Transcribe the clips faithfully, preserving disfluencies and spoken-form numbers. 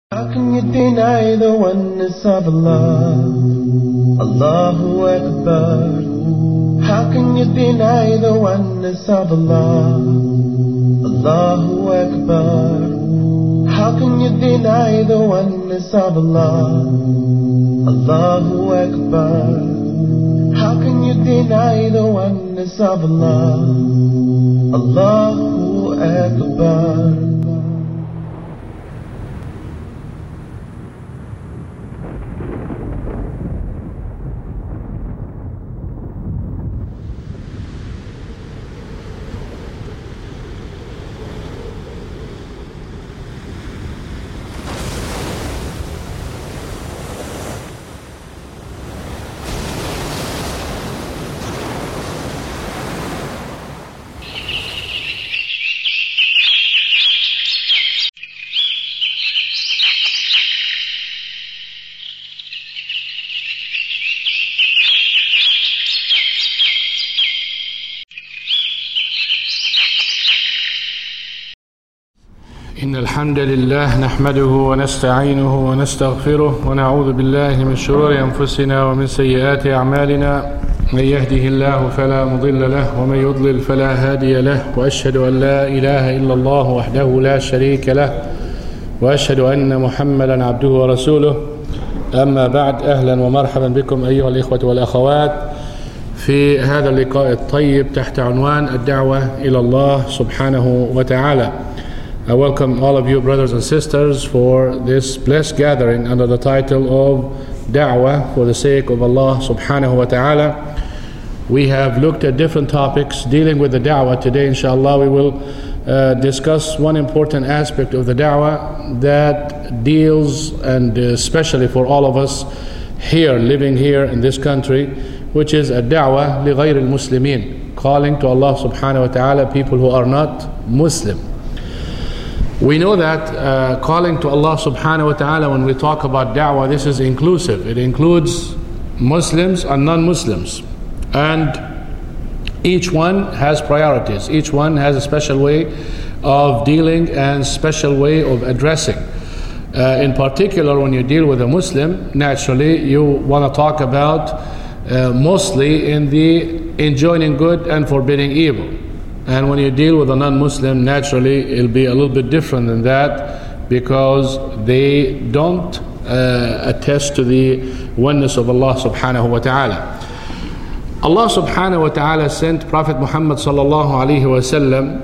How can you deny the oneness of Allah? Allahu Akbar. How can you deny the oneness of Allah? Allahu Akbar. How can you deny the oneness of Allah? Allahu Akbar. How can you deny the oneness of Allah? Allahu Akbar. إن الحمد لله نحمده ونستعينه ونستغفره ونعوذ بالله من شرور أنفسنا ومن سيئات أعمالنا من يهده الله فلا مضل له ومن يضلل فلا هادي له وأشهد أن لا إله إلا الله وحده لا شريك له وأشهد أن محمدا عبده ورسوله أما بعد أهلا ومرحبا بكم أيها الإخوة والأخوات في هذا اللقاء الطيب تحت عنوان الدعوة إلى الله سبحانه وتعالى. I welcome all of you brothers and sisters for this blessed gathering under the title of Da'wah for the sake of Allah subhanahu wa ta'ala. We have looked at different topics dealing with the da'wah. Today inshallah we will uh, discuss one important aspect of the da'wah that deals, and especially for all of us here, living here in this country, which is a da'wah li ghayr al-muslimin, calling to Allah subhanahu wa ta'ala people who are not Muslim. We know that uh, calling to Allah subhanahu wa ta'ala, when we talk about da'wah, this is inclusive. It includes Muslims and non-Muslims. And each one has priorities. Each one has a special way of dealing and special way of addressing. Uh, in particular, when you deal with a Muslim, naturally you want to talk about uh, mostly in the enjoining good and forbidding evil. And when you deal with a non-Muslim, naturally it'll be a little bit different than that, because they don't uh, attest to the oneness of Allah subhanahu wa ta'ala. Allah subhanahu wa ta'ala sent Prophet Muhammad sallallahu alayhi wa sallam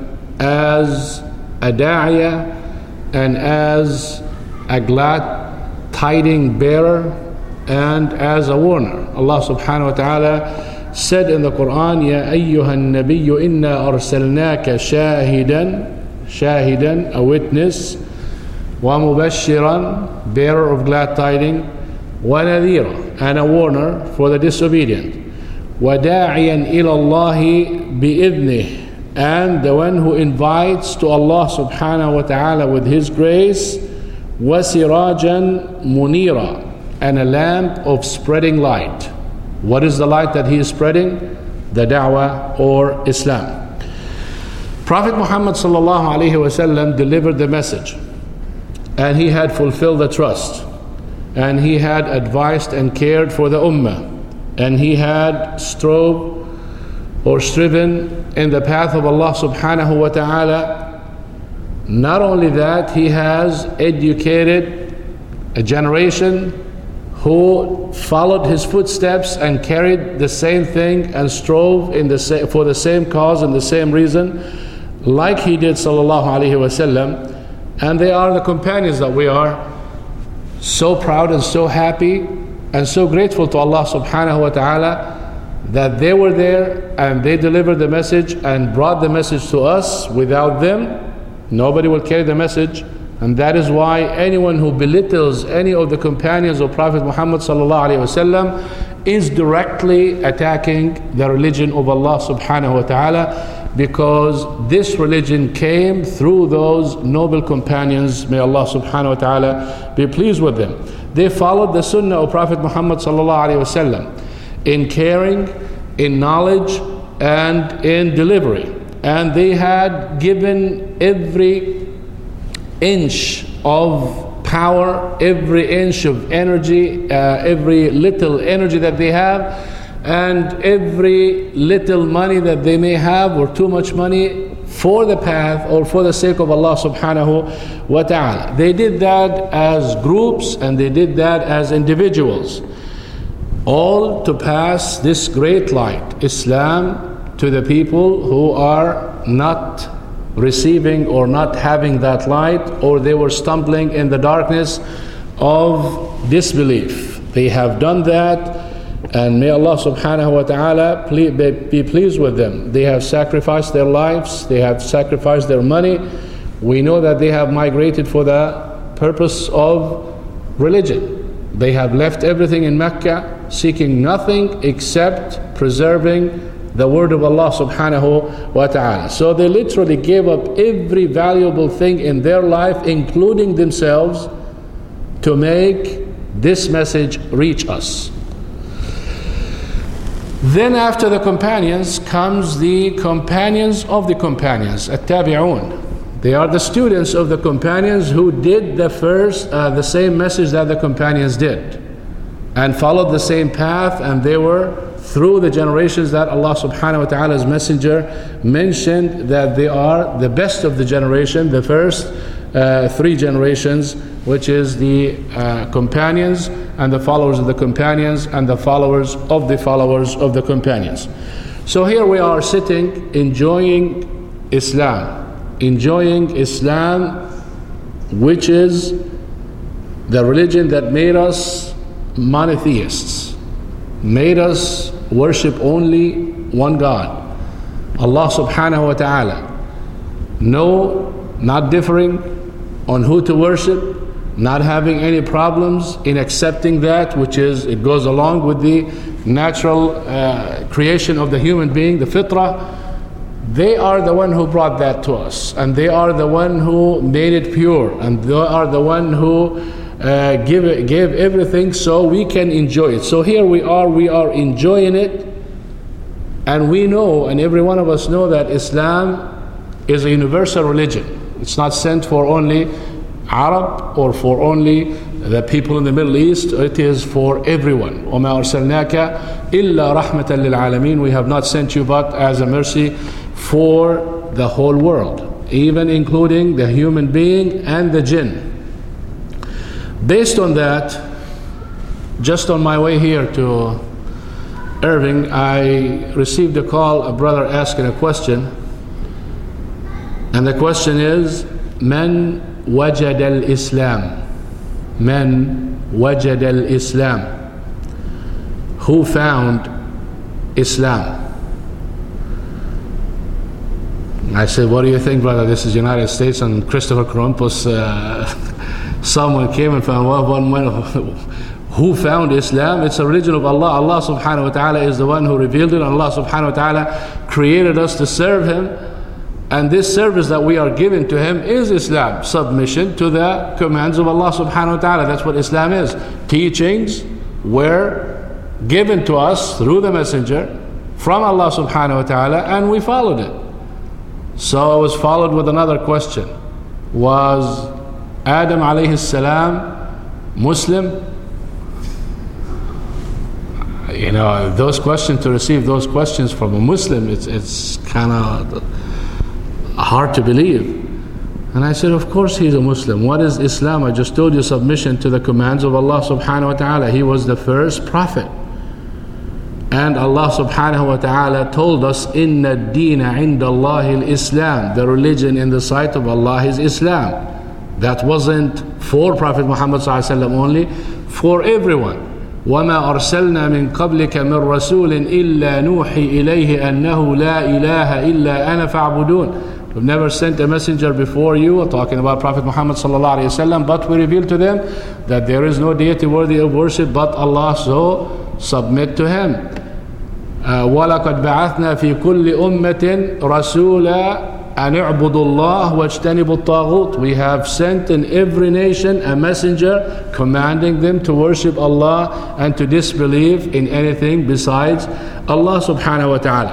as a da'iyah and as a glad tiding bearer and as a warner. Allah subhanahu wa ta'ala said in the Quran, Ya ayyuhan nabiyyu inna arsalnaka shahidan, shahidan, a witness, wa mubashiran, bearer of glad tidings, wa nadhira, and a warner for the disobedient, wa da'iyan ila Allahi bi'idhnih, and the one who invites to Allah subhanahu wa ta'ala with His grace, wa sirajan munira, and a lamp of spreading light. What is the light that he is spreading? The da'wah or Islam. Prophet Muhammad sallallahu alaihi wasallam delivered the message, and he had fulfilled the trust, and he had advised and cared for the ummah, and he had strove or striven in the path of Allah subhanahu wa ta'ala. Not only that, he has educated a generation who followed his footsteps and carried the same thing and strove in the sa- for the same cause and the same reason, like he did sallallahu alaihi wasallam. And they are the companions that we are so proud and so happy and so grateful to Allah subhanahu wa ta'ala that they were there and they delivered the message and brought the message to us. Without them, nobody will carry the message. And that is why anyone who belittles any of the companions of Prophet Muhammad sallallahu alaihi wasallam is directly attacking the religion of Allah subhanahu wa ta'ala, because this religion came through those noble companions. May Allah subhanahu wa ta'ala be pleased with them. They followed the sunnah of Prophet Muhammad sallallahu alaihi wasallam in caring, in knowledge, and in delivery. And they had given every inch of power, every inch of energy, uh, every little energy that they have, and every little money that they may have, or too much money, for the path or for the sake of Allah subhanahu wa ta'ala. They did that as groups and they did that as individuals, all to pass this great light, Islam, to the people who are not receiving or not having that light, or they were stumbling in the darkness of disbelief. They have done that, and may Allah subhanahu wa ta'ala be pleased with them. They have sacrificed their lives, they have sacrificed their money. We know that they have migrated for the purpose of religion. They have left everything in Mecca, seeking nothing except preserving the word of Allah subhanahu wa ta'ala. So they literally gave up every valuable thing in their life, including themselves, to make this message reach us. Then after the companions comes the companions of the companions, at-tabi'un. They are the students of the companions who did the first, uh, the same message that the companions did, and followed the same path, and they were through the generations that Allah subhanahu wa ta'ala's messenger mentioned that they are the best of the generation, the first uh, three generations, which is the uh, companions and the followers of the companions and the followers of the followers of the companions. So here we are sitting, enjoying Islam, enjoying Islam, which is the religion that made us monotheists, made us worship only one God, Allah subhanahu wa ta'ala. No, not differing on who to worship, not having any problems in accepting that, which is, it goes along with the natural uh, creation of the human being, the fitrah. They are the one who brought that to us, and they are the one who made it pure, and they are the one who uh, give it, gave everything so we can enjoy it. So here we are, we are enjoying it, and we know, and every one of us know, that Islam is a universal religion. It's not sent for only Arab or for only the people in the Middle East. It is for everyone. وَمَا أَرْسَلْنَاكَ إِلَّا رَحْمَةً لِلْعَالَمِينَ. We have not sent you but as a mercy for the whole world, even including the human being and the jinn. Based on that, just on my way here to Irving, I received a call, a brother asking a question. And the question is, Man wajad al-Islam? Man wajad al-Islam? Who found Islam? I said, what do you think, brother? This is United States, and Christopher Columbus, uh, someone came and found one, one, who found Islam? It's a religion of Allah. Allah subhanahu wa ta'ala is the one who revealed it. Allah subhanahu wa ta'ala created us to serve Him. And this service that we are giving to Him is Islam, submission to the commands of Allah subhanahu wa ta'ala. That's what Islam is. Teachings were given to us through the messenger from Allah subhanahu wa ta'ala, and we followed it. So it was followed with another question. Was Adam alayhi salam Muslim? You know, those questions, to receive those questions from a Muslim, it's, it's kind of hard to believe. And I said, of course he's a Muslim. What is Islam? I just told you, submission to the commands of Allah subhanahu wa ta'ala. He was the first prophet. And Allah subhanahu wa ta'ala told us, Inna ad-deena inda Allahi al-Islam. The religion in the sight of Allah is Islam. That wasn't for Prophet Muhammad sallallahu alaihi wasallam only, for everyone. وَمَا أَرْسَلْنَا مِن قَبْلِكَ مِن رَسُولٍ إِلَّا نُوحِي إِلَيْهِ أَنَّهُ لَا إِلَهَ إِلَّا أَنَا فَاعْبُدُونَ. We've never sent a messenger before you, talking about Prophet Muhammad sallallahu alaihi wasallam, but we revealed to them that there is no deity worthy of worship but Allah, so submit to Him. وَلَقَدْ بَعَثْنَا فِي كُلِّ أُمَّةٍ رَسُولًا أَنِ اعْبُدُوا اللَّهَ وَاجْتَنِبُوا الطَّاغُوتَ. We have sent in every nation a messenger commanding them to worship Allah and to disbelieve in anything besides Allah subhanahu wa ta'ala.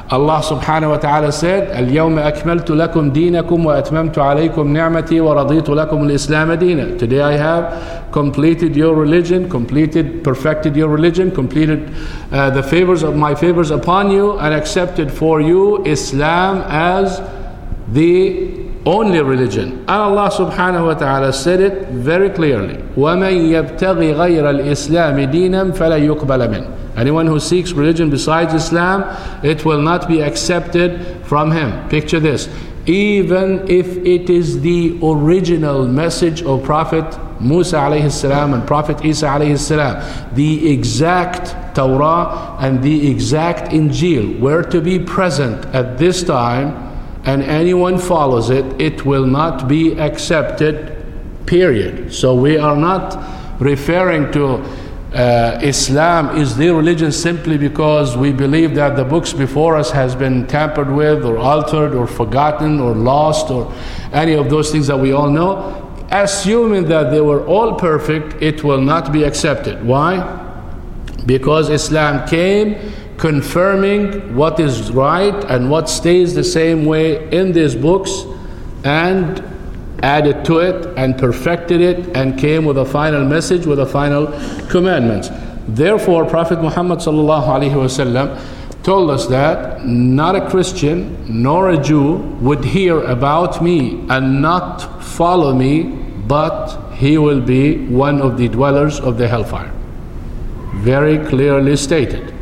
Allah subhanahu wa ta'ala said, اليوم أكملت لكم دينكم وأتممت عليكم نعمتي ورضيت لكم الإسلام دينا. Today I have completed your religion, completed, perfected your religion, completed uh, the favors of my favors upon you, and accepted for you Islam as the only religion. And Allah subhanahu wa ta'ala said it very clearly. وَمَنْ يَبْتَغِ غَيْرَ الْإِسْلَامِ دِينًا فَلَا يُقْبَلَ مِنْهُ. Anyone who seeks religion besides Islam, it will not be accepted from him. Picture this. Even if it is the original message of Prophet Musa alayhi salam and Prophet Isa alayhi salam, the exact Torah and the exact Injil were to be present at this time, and anyone follows it, it will not be accepted, period. So we are not referring to Uh, Islam is the religion simply because we believe that the books before us has been tampered with or altered or forgotten or lost or any of those things that we all know. Assuming that they were all perfect, it will not be accepted. Why? Because Islam came confirming what is right and what stays the same way in these books, and added to it and perfected it and came with a final message, with a final commandments. Therefore, Prophet Muhammad sallallahu alaihi wasallam told us that not a Christian nor a Jew would hear about me and not follow me, but he will be one of the dwellers of the hellfire. Very clearly stated.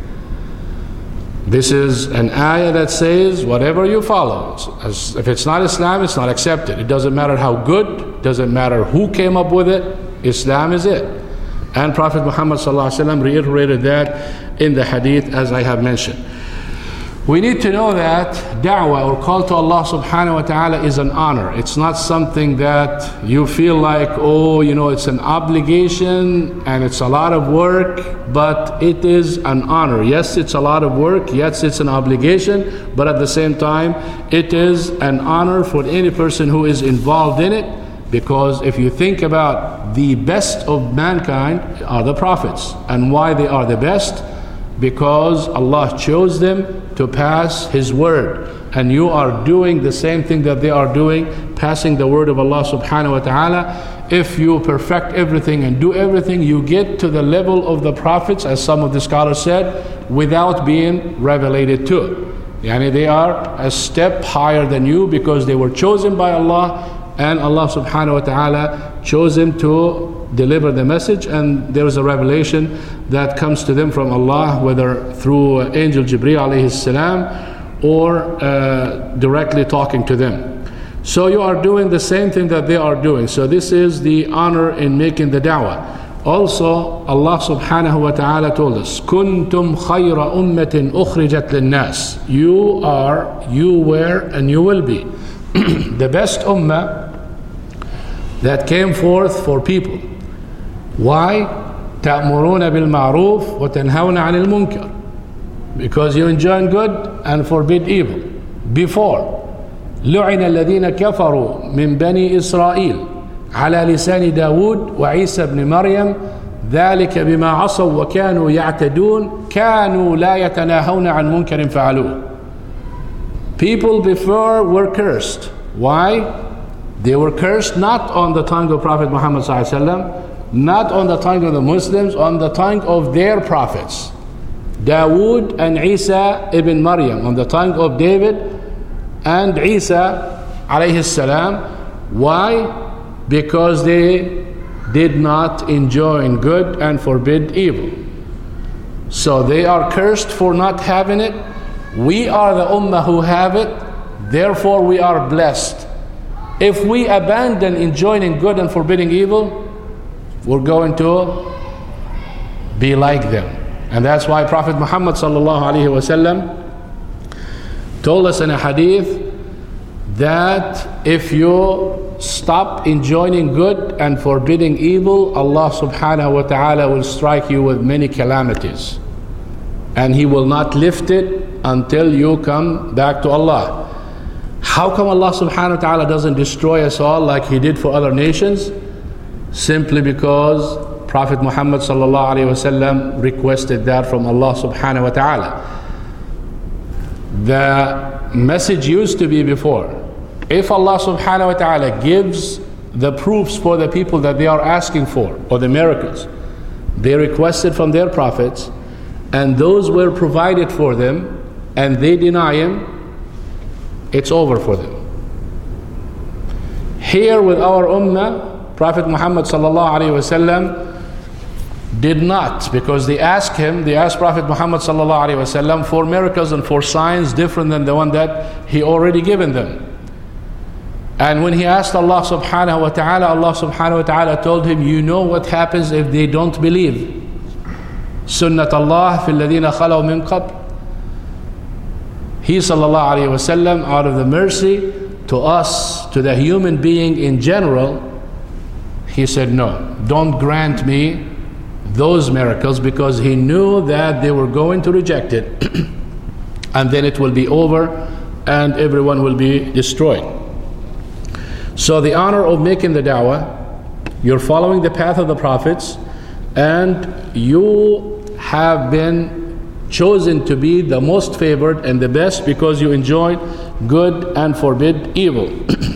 This is an ayah that says whatever you follow, as if it's not Islam, it's not accepted. It doesn't matter how good, doesn't matter who came up with it, Islam is it. And Prophet Muhammad sallallahu alaihi wasallam reiterated that in the hadith as I have mentioned. We need to know that da'wah or call to Allah subhanahu wa ta'ala is an honor. It's not something that you feel like, oh, you know, it's an obligation and it's a lot of work, but it is an honor. Yes, it's a lot of work. Yes, it's an obligation, but at the same time, it is an honor for any person who is involved in it, because if you think about the best of mankind are the prophets. And why they are the best? Because Allah chose them to pass His word, and you are doing the same thing that they are doing, passing the word of Allah subhanahu wa ta'ala. If you perfect everything and do everything, you get to the level of the prophets, as some of the scholars said, without being revelated to. Yani they are a step higher than you because they were chosen by Allah, and Allah subhanahu wa ta'ala chose them to deliver the message, and there is a revelation that comes to them from Allah, whether through Angel Jibreel alayhi salam or uh, directly talking to them. So you are doing the same thing that they are doing. So this is the honor in making the da'wah. Also, Allah subhanahu wa ta'ala told us, Kuntum khayra ummatin ukhrijat linnas. You are, you were, and you will be the best ummah that came forth for people. Why? تَأْمُرُونَ بِالْمَعْرُوفِ وَتَنْهَوْنَ عَنِ الْمُنْكَرِ. Because you enjoin good and forbid evil. Before, لُعِنَ الَّذِينَ كَفَرُوا مِنْ بَنِي إِسْرَائِيلَ عَلَى لِسَانِ دَاوُودَ وَعِيسَى بْنِ مَرْيَمَ ذَلِكَ بِمَا عَصَوْا وَكَانُوا يَعْتَدُونَ كَانُوا لَا يَتَنَاهَوْنَ عَنْ مُنْكَرٍ فَعَلُوهُ. People before were cursed. Why? They were cursed not on the tongue of Prophet Muhammad sallallahu alaihi wasallam, not on the tongue of the Muslims, on the tongue of their prophets, Dawood and Isa ibn Maryam, on the tongue of David and Isa alayhi salam. Why? Because they did not enjoin good and forbid evil. So they are cursed for not having it. We are the ummah who have it, therefore we are blessed. If we abandon enjoining good and forbidding evil, we're going to be like them. And that's why Prophet Muhammad sallallahu alaihi wasallam told us in a hadith that if you stop enjoining good and forbidding evil, Allah subhanahu wa ta'ala will strike you with many calamities, and He will not lift it until you come back to Allah. How come Allah subhanahu wa ta'ala doesn't destroy us all like He did for other nations? Simply because Prophet Muhammad sallallahu alaihi wasallam requested that from Allah subhanahu wa ta'ala. The message used to be before, if Allah subhanahu wa ta'ala gives the proofs for the people that they are asking for, or the miracles they requested from their prophets, and those were provided for them, and they deny him, it's over for them. Here with our ummah, Prophet Muhammad sallallahu alaihi wasallam did not, because they asked him, they asked Prophet Muhammad sallallahu alaihi wasallam for miracles and for signs different than the one that he already given them. And when he asked Allah subhanahu wa ta'ala, Allah subhanahu wa ta'ala told him, you know what happens if they don't believe. Sunnat Allah fil ladina khalaw min qabl. He sallallahu alayhi wasallam, out of the mercy to us, to the human being in general, he said, no, don't grant me those miracles, because he knew that they were going to reject it and then it will be over and everyone will be destroyed. So the honor of making the da'wah, you're following the path of the prophets, and you have been chosen to be the most favored and the best because you enjoy good and forbid evil.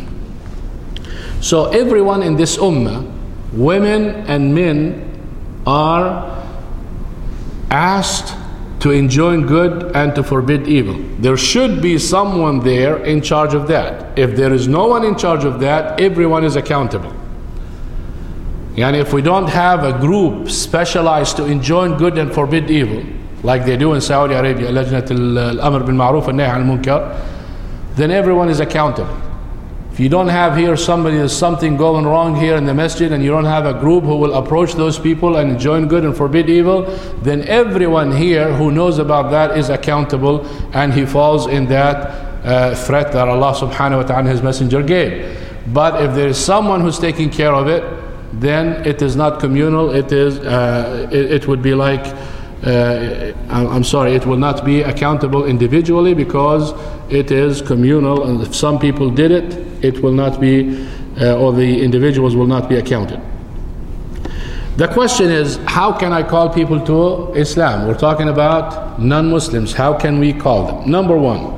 So everyone in this ummah, women and men, are asked to enjoin good and to forbid evil. There should be someone there in charge of that. If there is no one in charge of that, everyone is accountable. And if we don't have a group specialized to enjoin good and forbid evil, like they do in Saudi Arabia, Lajnat al-Amr bil Ma'ruf and Nahy al-Munkar, then everyone is accountable. If you don't have here somebody, there's something going wrong here in the masjid, and you don't have a group who will approach those people and enjoin good and forbid evil, then everyone here who knows about that is accountable, and he falls in that uh, threat that Allah subhanahu wa ta'ala and His Messenger gave. But if there is someone who's taking care of it, then it is not communal. It is. Uh, it, it would be like. Uh, I'm sorry. It will not be accountable individually, because it is communal. And if some people did it, it will not be, uh, or the individuals will not be accounted. The question is, how can I call people to Islam? We're talking about non-Muslims. How can we call them? Number one.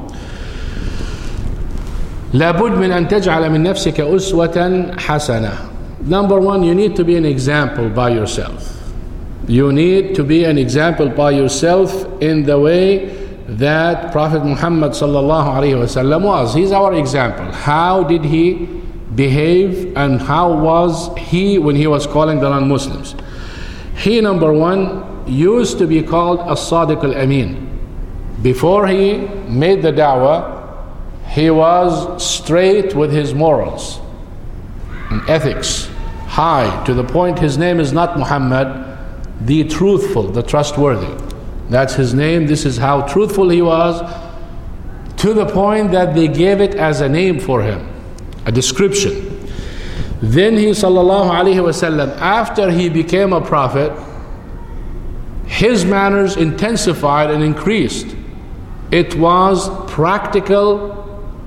لابد من أن تجعل من نفسك أسوة حسنة. Number one, you need to be an example by yourself. You need to be an example by yourself in the way that Prophet Muhammad sallallahu alaihi wasallam was. He's our example. How did he behave, and how was he when he was calling the non-Muslims? He, number one, used to be called as-Sadiq al-Amin. Before he made the da'wah, he was straight with his morals and ethics, high, to the point his name is not Muhammad, the truthful, the trustworthy. That's his name. This is how truthful he was, to the point that they gave it as a name for him, a description. Then he, sallallahu alaihi wasallam, after he became a prophet, his manners intensified and increased. It was practical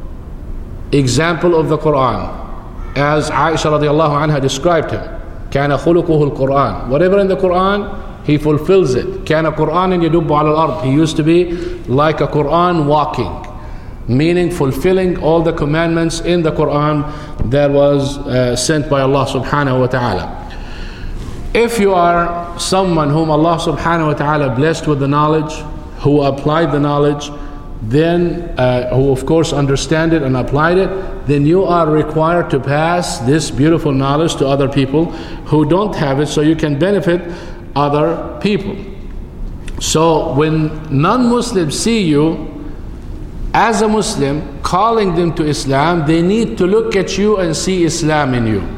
example of the Quran, as Aisha radiallahu anha described him. كان خلقه القرآن. Whatever in the Quran, he fulfills it. كان قرآن يدب على الأرض. He used to be like a Quran walking, meaning fulfilling all the commandments in the Quran that was uh, sent by Allah subhanahu wa ta'ala. If you are someone whom Allah subhanahu wa ta'ala blessed with the knowledge, who applied the knowledge, then uh, who of course understand it and applied it, then you are required to pass this beautiful knowledge to other people who don't have it, so you can benefit other people. So when non-Muslims see you as a Muslim calling them to Islam, they need to look at you and see Islam in you.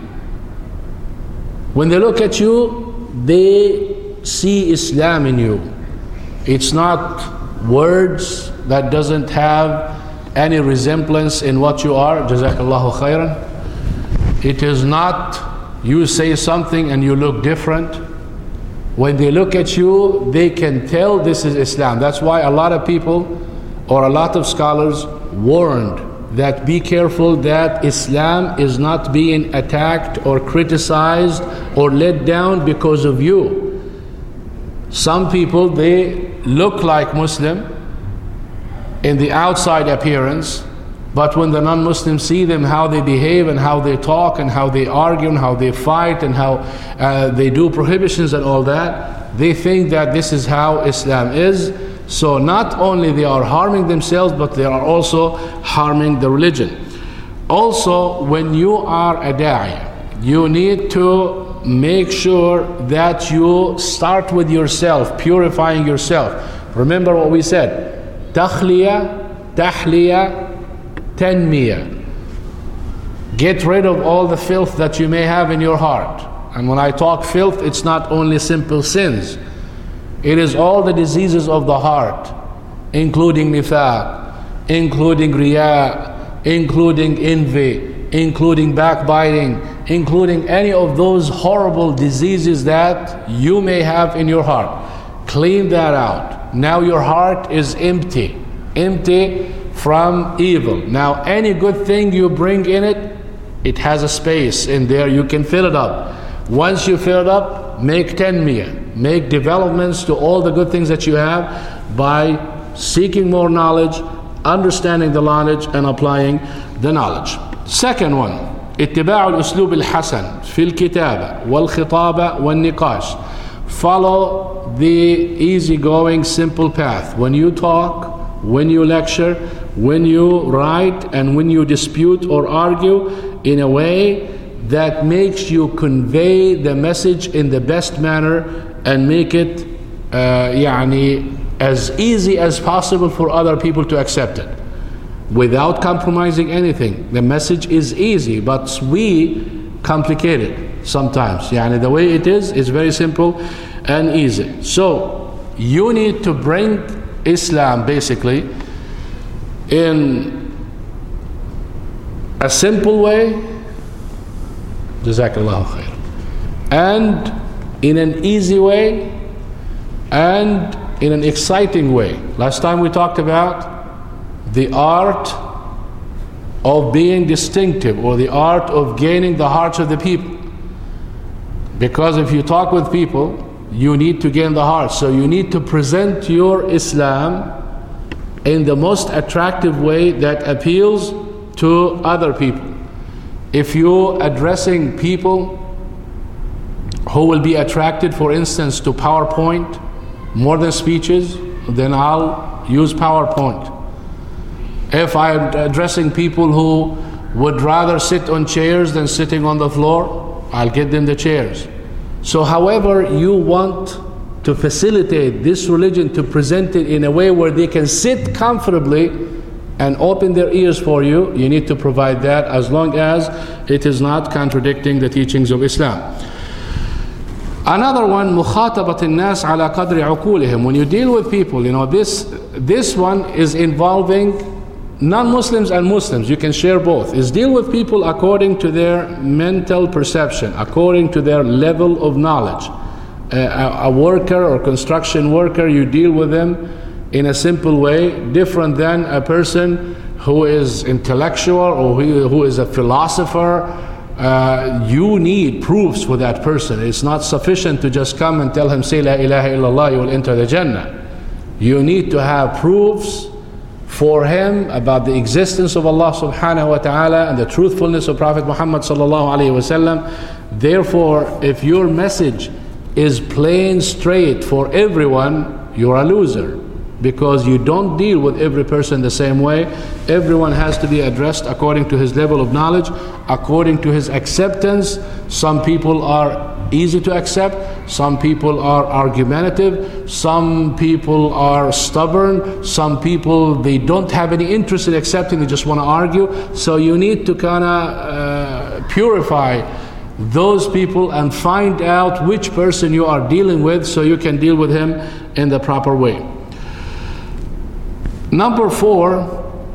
When they look at you, they see Islam in you. It's not words that doesn't have any resemblance in what you are. Jazakallahu khairan. It is not you say something and you look different. When they look at you, they can tell this is Islam. That's why a lot of people or a lot of scholars warned that be careful that Islam is not being attacked or criticized or let down because of you. Some people, they look like Muslim, in the outside appearance, but when the non-Muslims see them, how they behave and how they talk and how they argue and how they fight and how uh, they do prohibitions and all that, they think that this is how Islam is. So not only they are harming themselves, but they are also harming the religion. Also, when you are a da'i, you need to make sure that you start with yourself, purifying yourself. Remember what we said, takhliya, tahliya, tanmiya. Get rid of all the filth that you may have in your heart. And when I talk filth, it's not only simple sins. It is all the diseases of the heart, including nifaq, including riya, including envy, including backbiting, including any of those horrible diseases that you may have in your heart. Clean that out. Now your heart is empty, empty from evil. Now any good thing you bring in it, it has a space in there, you can fill it up. Once you fill it up, make tanmiyah, make developments to all the good things that you have by seeking more knowledge, understanding the knowledge and applying the knowledge. Second one, اتباع الأسلوب الحسن في الكتابة والخطابة والنقاش. Follow the easygoing, simple path. When you talk, when you lecture, when you write, and when you dispute or argue, in a way that makes you convey the message in the best manner and make it uh, يعني as easy as possible for other people to accept it, without compromising anything. The message is easy, but we complicate it sometimes. Yani the way it is is very simple and easy. So you need to bring Islam basically in a simple way, Jazakallahu khair, and in an easy way, and in an exciting way. Last time we talked about the art of being distinctive, or the art of gaining the hearts of the people. Because if you talk with people, you need to gain the hearts. So you need to present your Islam in the most attractive way that appeals to other people. If you're addressing people who will be attracted, for instance, to PowerPoint more than speeches, then I'll use PowerPoint. If I'm addressing people who would rather sit on chairs than sitting on the floor, I'll get them the chairs. So however you want to facilitate this religion, to present it in a way where they can sit comfortably and open their ears for you, you need to provide that, as long as it is not contradicting the teachings of Islam. Another one, مخاطبة الناس على قدر عقولهم. When you deal with people, you know, this this one is involving non-Muslims and Muslims. You can share both. Is deal with people according to their mental perception, according to their level of knowledge. A, a worker or construction worker, you deal with them in a simple way, different than a person who is intellectual or who, who is a philosopher. Uh, you need proofs for that person. It's not sufficient to just come and tell him, say La ilaha illallah, you will enter the Jannah. You need to have proofs for him about the existence of Allah subhanahu wa ta'ala and the truthfulness of Prophet Muhammad sallallahu alayhi wa sallam. Therefore, if your message is plain straight for everyone, you're a loser, because you don't deal with every person the same way. Everyone has to be addressed according to his level of knowledge, according to his acceptance. Some people are easy to accept, some people are argumentative, some people are stubborn, some people, they don't have any interest in accepting, they just want to argue. So you need to kind of uh, purify those people and find out which person you are dealing with, so you can deal with him in the proper way. Number four,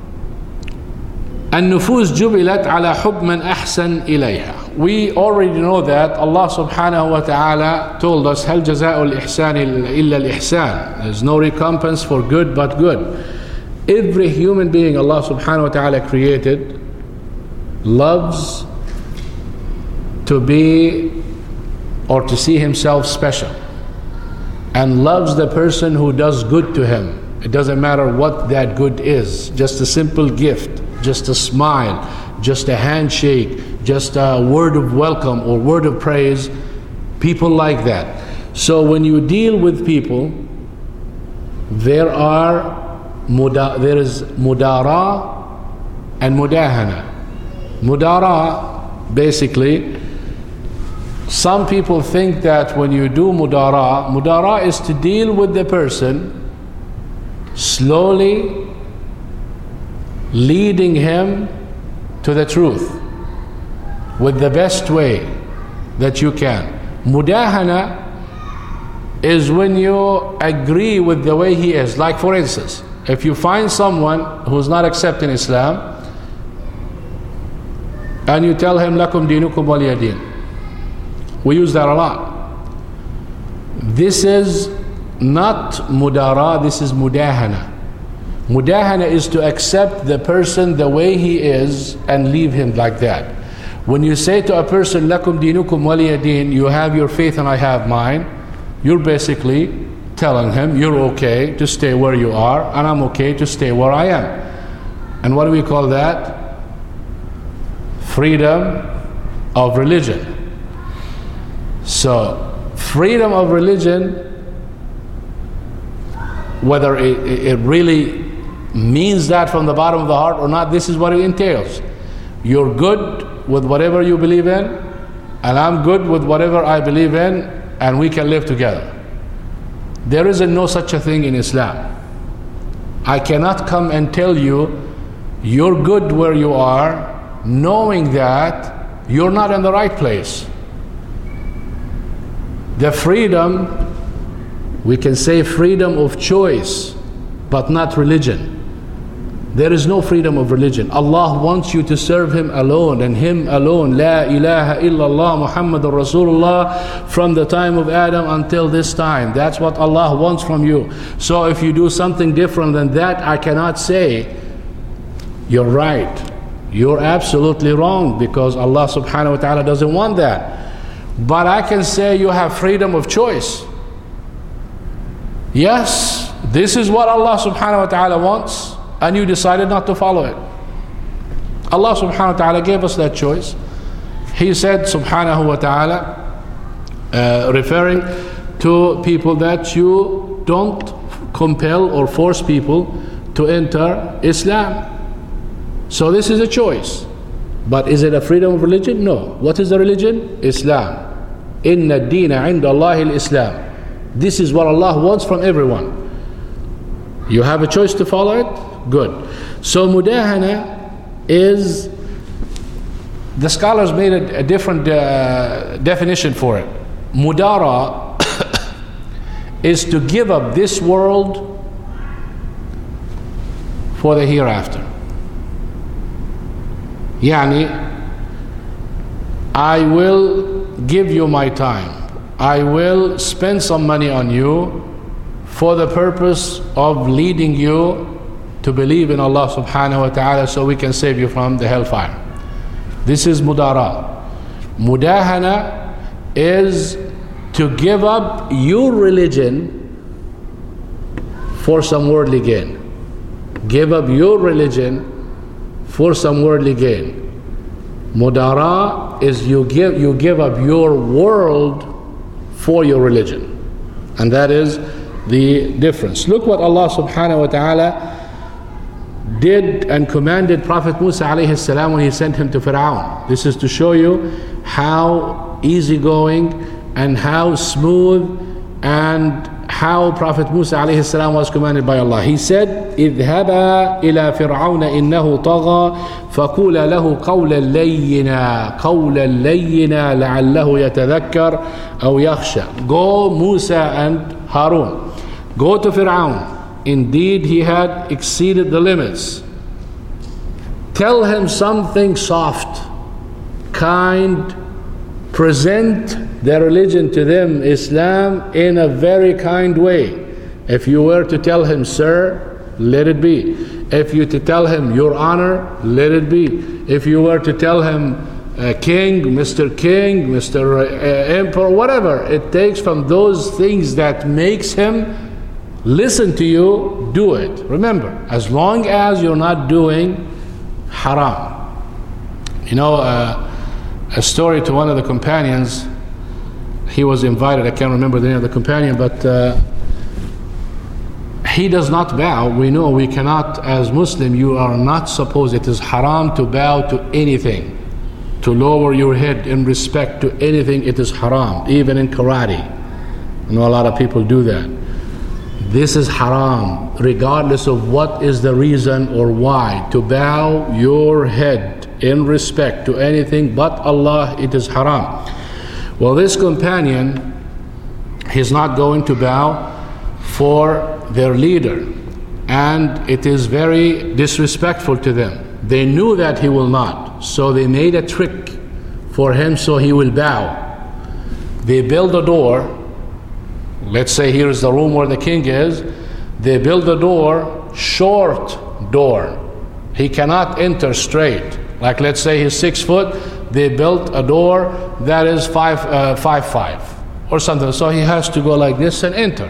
النفوس جبلت على حب من أحسن إليها. We already know that Allah subhanahu wa ta'ala told us هل جزاء الإحسان إلا الإحسان. There's no recompense for good but good. Every human being Allah subhanahu wa ta'ala created loves to be or to see himself special, and loves the person who does good to him It doesn't matter what that good is. Just a simple gift, just a smile, just a handshake, just a word of welcome or word of praise. People like that. So when you deal with people, there are muda, there is mudara and mudahana. Mudara, basically, some people think that when you do mudara, mudara is to deal with the person slowly, leading him to the truth with the best way that you can. Mudahana is when you agree with the way he is. Like for instance, if you find someone who's not accepting Islam and you tell him lakum dinukum waliya din. We use that a lot. This is not mudara, this is mudahana. Mudahana is to accept the person the way he is and leave him like that. When you say to a person lakum dinukum waliya din, you have your faith and I have mine, you're basically telling him you're okay to stay where you are and I'm okay to stay where I am. And what do we call that? Freedom of religion. So freedom of religion, whether it, it really means that from the bottom of the heart or not, this is what it entails. You're good with whatever you believe in and I'm good with whatever I believe in, and we can live together. There isn't no such a thing in Islam. I cannot come and tell you you're good where you are, knowing that you're not in the right place. The freedom, we can say freedom of choice, but not religion. There is no freedom of religion. Allah wants you to serve Him alone and Him alone. La ilaha illallah Muhammadur Rasulullah, from the time of Adam until this time. That's what Allah wants from you. So if you do something different than that, I cannot say you're right. You're absolutely wrong, because Allah subhanahu wa ta'ala doesn't want that. But I can say you have freedom of choice. Yes, this is what Allah subhanahu wa ta'ala wants, and you decided not to follow it. Allah subhanahu wa ta'ala gave us that choice. He said subhanahu wa ta'ala, uh, referring to people, that you don't compel or force people to enter Islam. So this is a choice. But is it a freedom of religion? No. What is the religion? Islam. Inna ad-deena 'inda Allahi al-Islam. This is what Allah wants from everyone. You have a choice to follow it? Good. So mudahana is, the scholars made a, a different uh, definition for it. Mudara is to give up this world for the hereafter. Yani, I will give you my time. I will spend some money on you for the purpose of leading you to believe in Allah subhanahu wa ta'ala, so we can save you from the hellfire. This is mudara. Mudahana is to give up your religion for some worldly gain. Give up your religion for some worldly gain. Mudara is you give you give up your world for your religion. And that is the difference. Look what Allah subhanahu wa ta'ala did and commanded Prophet Musa alayhi salam when he sent him to Fir'aun. This is to show you how easygoing and how smooth and how Prophet Musa alayhi salam was commanded by Allah. He said, اذهبا إلى فرعون إنه طغى فقولا له قولا لينا قولا لينا لعله يتذكر أو يخشى. Go, Musa and Harun. Go to Fir'aun. Indeed, he had exceeded the limits. Tell him something soft, kind, present their religion to them, Islam, in a very kind way. If you were to tell him, sir, let it be. If you to tell him, your honor, let it be. If you were to tell him, uh, king, Mister King, Mister Uh, Emperor, whatever it takes from those things that makes him listen to you, do it. Remember, as long as you're not doing haram. You know, uh, a story to one of the companions, he was invited, I can't remember the name of the companion, but uh, he does not bow. We know we cannot, as Muslim, you are not supposed, it is haram to bow to anything. To lower your head in respect to anything, it is haram, even in karate. I know a lot of people do that. This is haram, regardless of what is the reason or why. To bow your head in respect to anything but Allah, it is haram. Well, this companion, he's not going to bow for their leader, and it is very disrespectful to them. They knew that he will not, so they made a trick for him so he will bow. They build a door. Let's say here is the room where the king is. They build a door, short door. He cannot enter straight. Like let's say he's six foot. They built a door that is five, uh, five, five, or something. So he has to go like this and enter.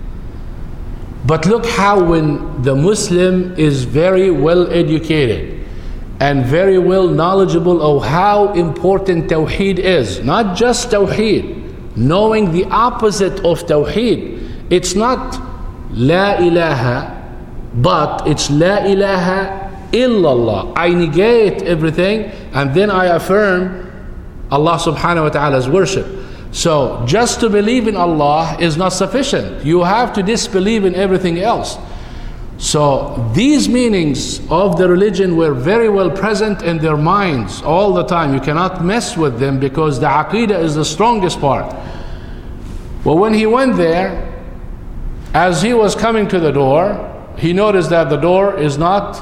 But look how when the Muslim is very well educated and very well knowledgeable of how important Tawheed is, not just Tawheed, knowing the opposite of Tawheed. It's not La ilaha, but it's La ilaha illallah. I negate everything and then I affirm Allah subhanahu wa ta'ala's worship. So just to believe in Allah is not sufficient. You have to disbelieve in everything else. So these meanings of the religion were very well present in their minds all the time. You cannot mess with them because the aqidah is the strongest part. Well, when he went there, as he was coming to the door, he noticed that the door is not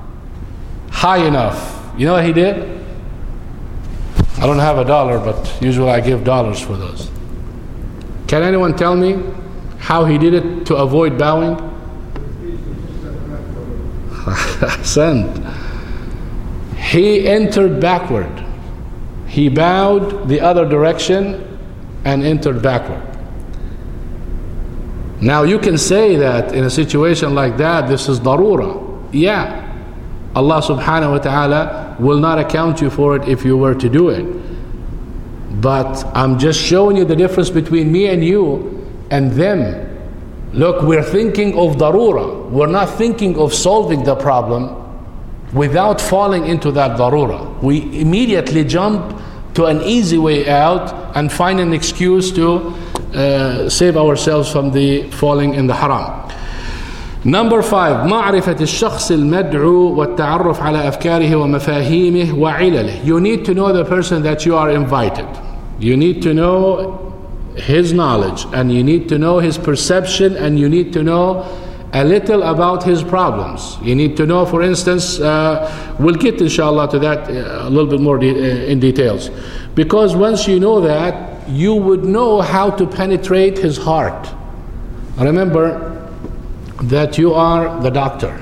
high enough. You know what he did? I don't have a dollar, but usually I give dollars for those. Can anyone tell me how he did it to avoid bowing? Send. He entered backward. He bowed the other direction and entered backward. Now you can say that in a situation like that, this is darura. Yeah. Allah subhanahu wa ta'ala will not account you for it if you were to do it. But I'm just showing you the difference between me and you and them. Look, we're thinking of darura. We're not thinking of solving the problem without falling into that darura. We immediately jump to an easy way out and find an excuse to uh, save ourselves from the falling in the haram. Number five, معرفة الشخص المدعو والتعرف على أفكاره ومفاهيمه وعلله. You need to know the person that you are invited. You need to know his knowledge, and you need to know his perception, and you need to know a little about his problems. You need to know, for instance, uh, we'll get inshallah to that a little bit more de- in details. Because once you know that, you would know how to penetrate his heart. Remember that you are the doctor.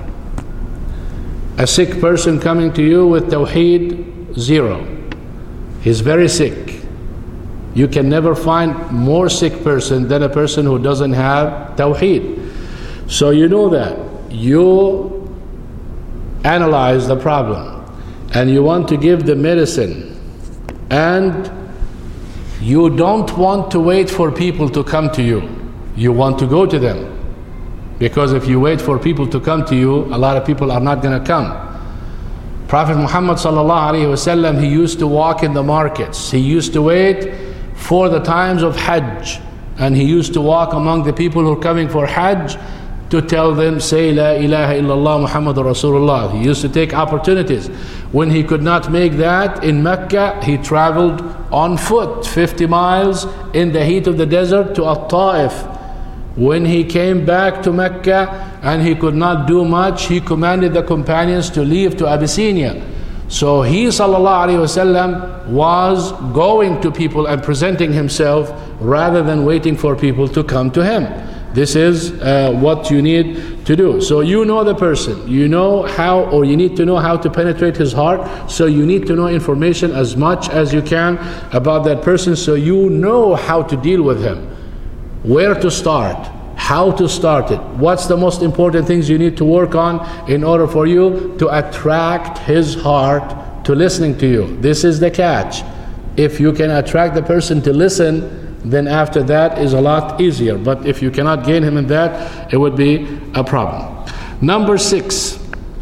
A sick person coming to you with Tawheed zero. He's very sick. You can never find more sick person than a person who doesn't have Tawheed. So you know that. You analyze the problem and you want to give the medicine, and you don't want to wait for people to come to you. You want to go to them. Because if you wait for people to come to you, a lot of people are not going to come. Prophet Muhammad sallallahu alaihi wasallam, he used to walk in the markets. He used to wait for the times of Hajj, and he used to walk among the people who are coming for Hajj to tell them, say La ilaha illallah Muhammadur Rasulullah. He used to take opportunities. When he could not make that in Mecca, he traveled on foot fifty miles in the heat of the desert to At-Ta'if. When he came back to Mecca and he could not do much, he commanded the companions to leave to Abyssinia. So he sallallahu alaihi wasallam was going to people and presenting himself rather than waiting for people to come to him. This is uh, what you need to do. So you know the person, you know how, or you need to know how to penetrate his heart. So you need to know information as much as you can about that person, so you know how to deal with him. Where to start? how to start it, what's the most important things you need to work on in order for you to attract his heart to listening to you. This is the catch. If you can attract the person to listen, then after that is a lot easier. But if you cannot gain him in that, it would be a problem. Number six,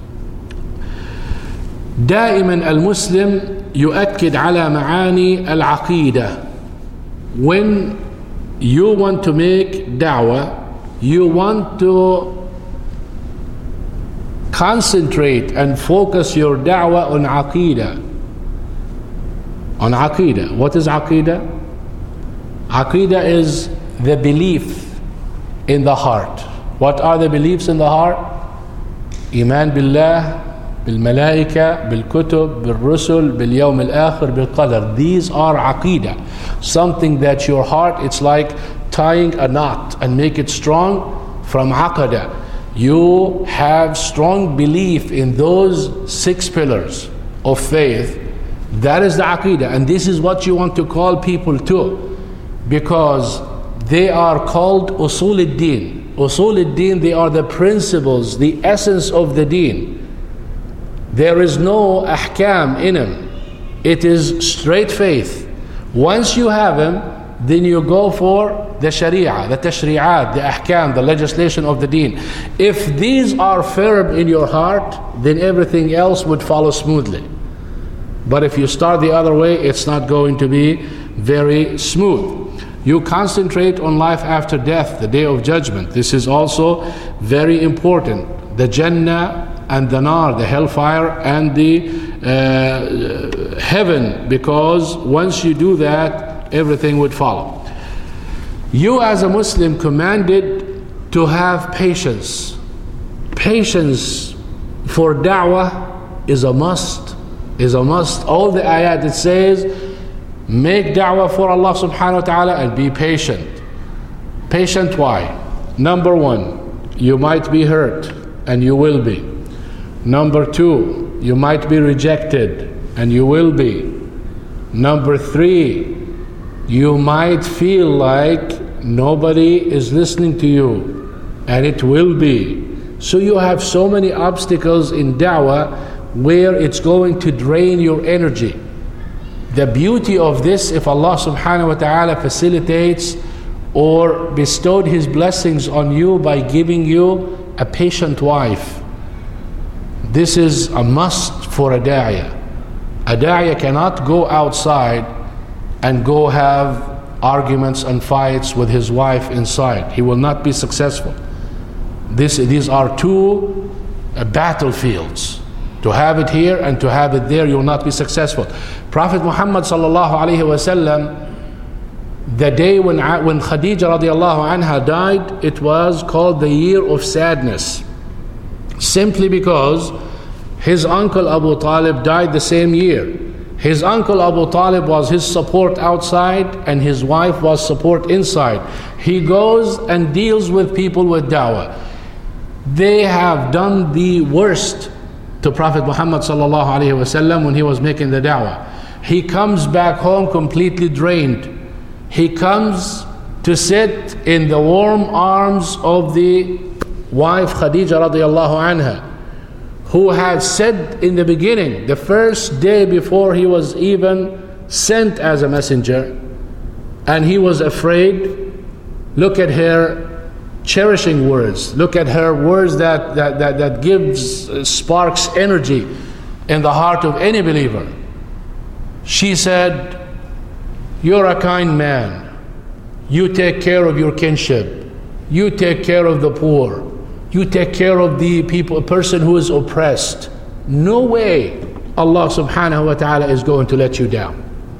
دائما المسلم يؤكد على معاني العقيدة. When you want to make da'wah, you want to concentrate and focus your da'wah on aqidah. On aqidah. What is aqidah? Aqidah is the belief in the heart. What are the beliefs in the heart? Iman billah, bil malaika, bil kutub, bil rusul, bil yawm al akhir, bil qadar. These are aqidah. Something that your heart, it's like tying a knot and make it strong from aqada. You have strong belief in those six pillars of faith. That is the aqidah, and this is what you want to call people to, because they are called usul ad-din. Usul ad-din, they are the principles, the essence of the deen. There is no ahkam in them. It is straight faith. Once you have them, then you go for the sharia, the tashri'at, the ahkam, the legislation of the deen. If these are firm in your heart, then everything else would follow smoothly. But if you start the other way, it's not going to be very smooth. You concentrate on life after death, the day of judgment. This is also very important. The Jannah and the Nar, the hellfire and the uh, heaven, because once you do that, everything would follow. You as a Muslim commanded to have patience. Patience for da'wah is a must. Is a must. All the ayat it says, make da'wah for Allah subhanahu wa ta'ala and be patient. Patient why? Number one, you might be hurt, and you will be. Number two, you might be rejected, and you will be. Number three, you might feel like nobody is listening to you, and it will be. So you have so many obstacles in da'wah where it's going to drain your energy. The beauty of this, if Allah subhanahu wa ta'ala facilitates or bestowed His blessings on you by giving you a patient wife, this is a must for a da'iyah. A da'iyah cannot go outside and go have arguments and fights with his wife inside. He will not be successful. This, these are two uh, battlefields. To have it here and to have it there, you will not be successful. Prophet Muhammad sallallahu alaihi wasallam, the day when when Khadija radiallahu anha died, it was called the year of sadness, simply because his uncle Abu Talib died the same year. His uncle Abu Talib was his support outside, and his wife was support inside. He goes and deals with people with da'wah. They have done the worst to Prophet Muhammad sallallahu alaihi wasallam when he was making the da'wah. He comes back home completely drained. He comes to sit in the warm arms of the wife Khadija radiallahu anha, who had said in the beginning, the first day before he was even sent as a messenger, and he was afraid. Look at her cherishing words. Look at her words that, that, that, that gives, uh, sparks energy in the heart of any believer. She said, you're a kind man. You take care of your kinship. You take care of the poor. You take care of the people, a person who is oppressed. No way Allah subhanahu wa ta'ala is going to let you down.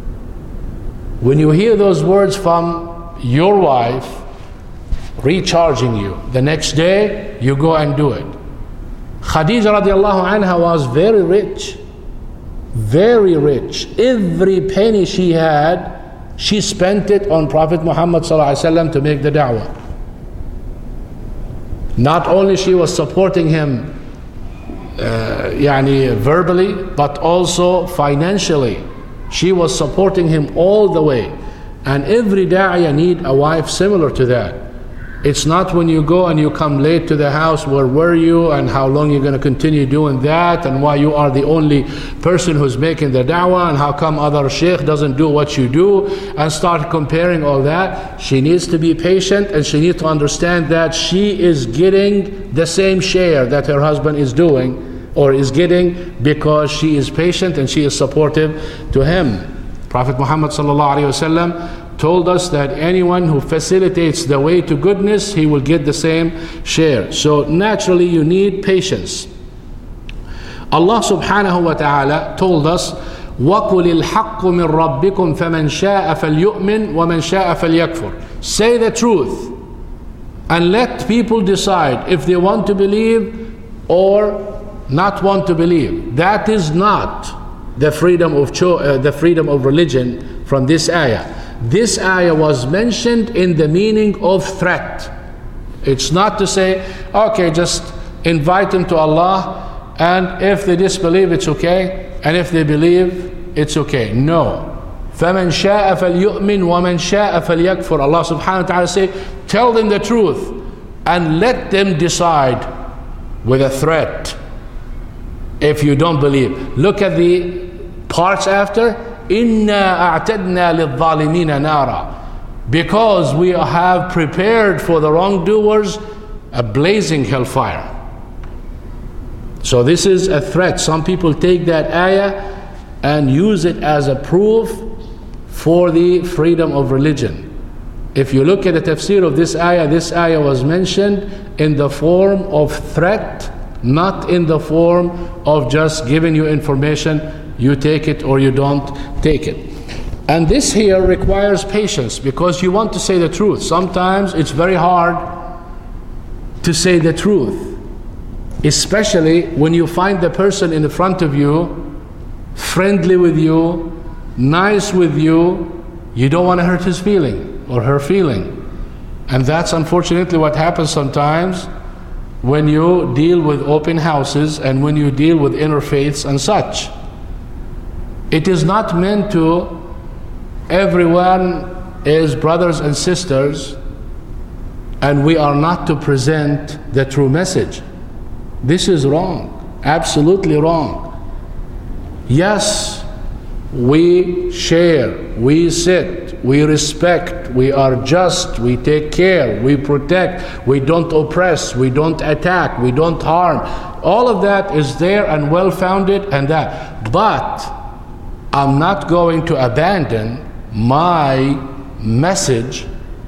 When you hear those words from your wife, recharging you, the next day you go and do it. Khadija radiallahu anha was very rich, very rich. Every penny she had, she spent it on Prophet Muhammad sallallahu alaihi wasallam to make the da'wah. Not only she was supporting him uh, yani verbally, but also financially. She was supporting him all the way. And every da'iyah need a wife similar to that. It's not when you go and you come late to the house, where were you and how long you're going to continue doing that, and why you are the only person who's making the da'wah, and how come other sheikh doesn't do what you do, and start comparing all that. She needs to be patient, and she needs to understand that she is getting the same share that her husband is doing or is getting, because she is patient and she is supportive to him. Prophet Muhammad sallallahu alaihi wasallam told us that anyone who facilitates the way to goodness, he will get the same share. So naturally you need patience. Allah subhanahu wa ta'ala told us, وَقُلِ الْحَقُّ مِنْ رَبِّكُمْ فَمَنْ شَاءَ فَلْيُؤْمِنْ وَمَنْ شَاءَ فَلْيَكْفُرْ. Say the truth and let people decide if they want to believe or not want to believe. That is not the freedom of cho- uh, the freedom of religion from this ayah. This ayah was mentioned in the meaning of threat. It's not to say, okay, just invite them to Allah, and if they disbelieve, it's okay, and if they believe, it's okay. No. فَمَنْ شَاءَ فَلْيُؤْمِنْ وَمَنْ شَاءَ فَلْيَكْفُرْ. Allah subhanahu wa ta'ala say, tell them the truth and let them decide with a threat if you don't believe. Look at the parts after. إِنَّا أَعْتَدْنَا لِلظَّالِمِينَ نَارًا. Because we have prepared for the wrongdoers a blazing hellfire. So this is a threat. Some people take that ayah and use it as a proof for the freedom of religion. If you look at the tafsir of this ayah, this ayah was mentioned in the form of threat, not in the form of just giving you information. You take it or you don't take it. And this here requires patience, because you want to say the truth. Sometimes it's very hard to say the truth, especially when you find the person in front of you friendly with you, nice with you. You don't want to hurt his feeling or her feeling. And that's unfortunately what happens sometimes when you deal with open houses and when you deal with interfaiths and such. It is not meant to everyone is brothers and sisters, and we are not to present the true message. This is wrong, absolutely wrong. Yes, we share, we sit, we respect, we are just, we take care, we protect, we don't oppress, we don't attack, we don't harm. All of that is there and well-founded and that. But I'm not going to abandon my message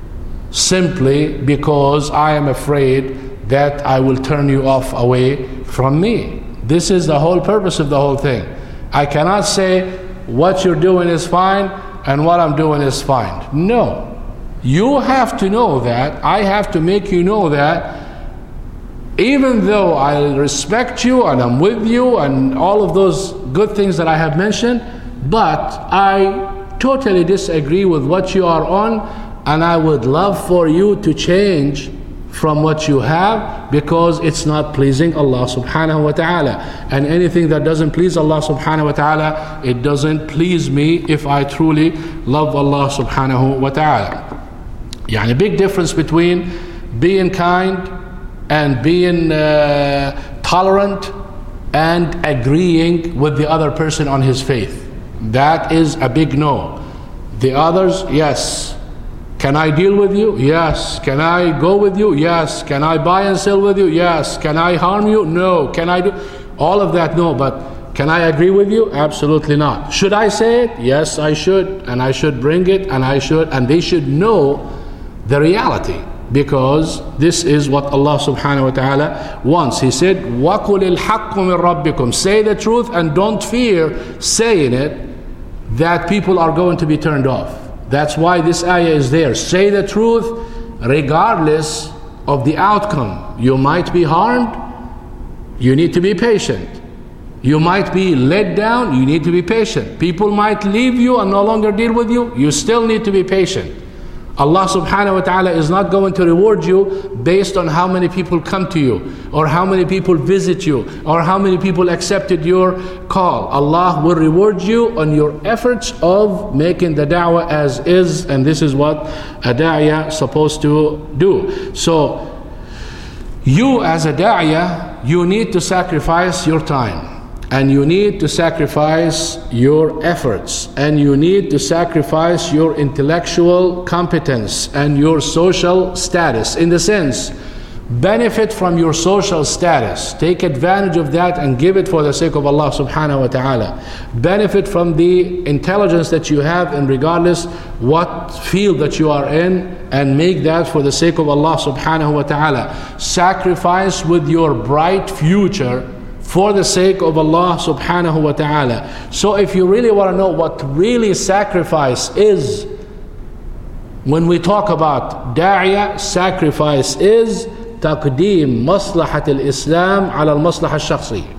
simply because I am afraid that I will turn you off away from me. This is the whole purpose of the whole thing. I cannot say what you're doing is fine and what I'm doing is fine. No. You have to know that. I have to make you know that even though I respect you and I'm with you and all of those good things that I have mentioned, but I totally disagree with what you are on, and I would love for you to change from what you have, because it's not pleasing Allah subhanahu wa ta'ala. And anything that doesn't please Allah subhanahu wa ta'ala, it doesn't please me if I truly love Allah subhanahu wa ta'ala. Yani big difference between being kind and being uh, tolerant and agreeing with the other person on his faith. That is a big no. The others, yes. Can I deal with you? Yes. Can I go with you? Yes. Can I buy and sell with you? Yes. Can I harm you? No. Can I do all of that? No. But can I agree with you? Absolutely not. Should I say it? Yes, I should. And I should bring it, and I should, and they should know the reality, because this is what Allah subhanahu wa ta'ala wants. He said, وَقُلِ الْحَقُّ مِنْ رَبِّكُمْ. Say the truth and don't fear saying it, that people are going to be turned off. That's why this ayah is there. Say the truth regardless of the outcome. You might be harmed, you need to be patient. You might be let down, you need to be patient. People might leave you and no longer deal with you, you still need to be patient. Allah subhanahu wa ta'ala is not going to reward you based on how many people come to you, or how many people visit you, or how many people accepted your call. Allah will reward you on your efforts of making the da'wah as is, and this is what a da'iyah is supposed to do. So you as a da'iyah, you need to sacrifice your time, and you need to sacrifice your efforts, and you need to sacrifice your intellectual competence and your social status. In the sense, benefit from your social status. Take advantage of that and give it for the sake of Allah subhanahu wa ta'ala. Benefit from the intelligence that you have, and regardless what field that you are in, and make that for the sake of Allah subhanahu wa ta'ala. Sacrifice with your bright future for the sake of Allah subhanahu wa ta'ala. So if you really want to know what really sacrifice is, when we talk about da'iyah, sacrifice is taqdeem maslahat al-Islam ala al-maslaha al-shakhsi,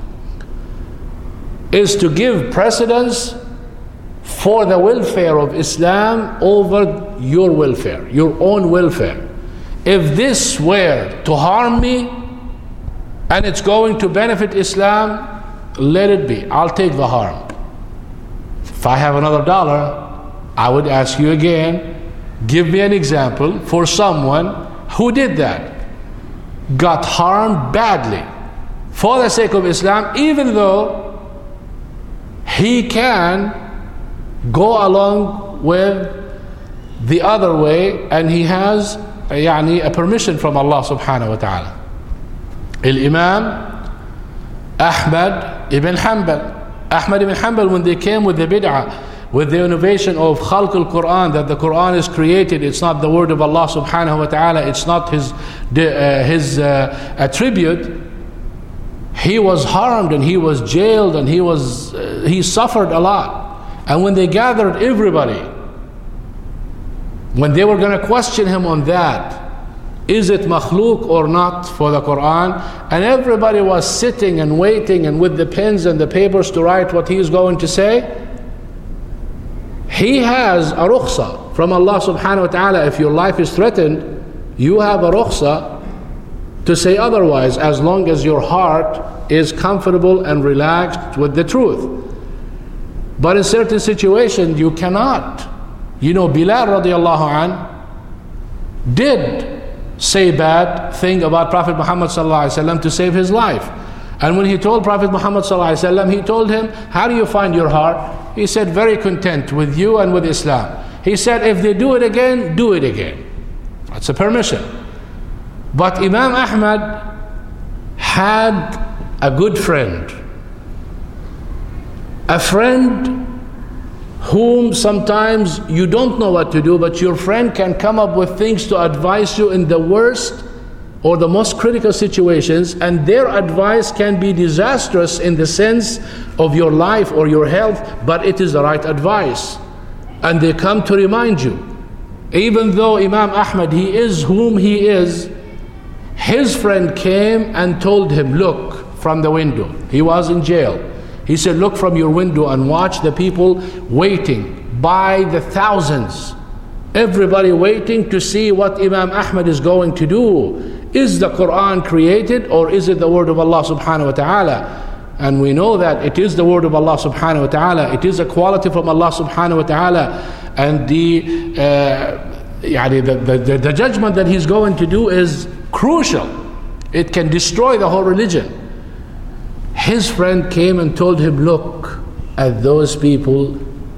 is to give precedence for the welfare of Islam over your welfare, your own welfare. If this were to harm me, and it's going to benefit Islam, let it be. I'll take the harm. If I have another dollar, I would ask you again, give me an example for someone who did that, got harmed badly for the sake of Islam, even though he can go along with the other way, and he has يعني, a permission from Allah subhanahu wa ta'ala. Al-Imam Ahmad ibn Hanbal. Ahmad ibn Hanbal, when they came with the bid'ah, with the innovation of Khalq al-Quran, that the Quran is created, it's not the word of Allah subhanahu wa ta'ala, it's not his, uh, his uh, attribute, he was harmed and he was jailed and he was uh, he suffered a lot. And when they gathered everybody, when they were going to question him on that, is it makhluk or not for the Quran? And everybody was sitting and waiting and with the pens and the papers to write what he is going to say. He has a rukhsa from Allah subhanahu wa ta'ala. If your life is threatened, you have a rukhsa to say otherwise, as long as your heart is comfortable and relaxed with the truth. But in certain situations you cannot. You know, Bilal radiallahu an did say bad thing about Prophet Muhammad sallallahu alaihi wasallam to save his life. And when he told Prophet Muhammad sallallahu alaihi wasallam, he told him, how do you find your heart? He said, very content with you and with Islam. He said, if they do it again, do it again. That's a permission. But Imam Ahmad had a good friend, a friend whom sometimes you don't know what to do, but your friend can come up with things to advise you in the worst or the most critical situations, and their advice can be disastrous in the sense of your life or your health, but it is the right advice. And they come to remind you. Even though Imam Ahmad, he is whom he is, his friend came and told him, look from the window. He was in jail. He said, look from your window and watch the people waiting by the thousands. Everybody waiting to see what Imam Ahmad is going to do. Is the Quran created, or is it the word of Allah subhanahu wa ta'ala? And we know that it is the word of Allah subhanahu wa ta'ala. It is a quality from Allah subhanahu wa ta'ala. And the, uh, yani the, the, the judgment that he's going to do is crucial. It can destroy the whole religion. His friend came and told him, look at those people,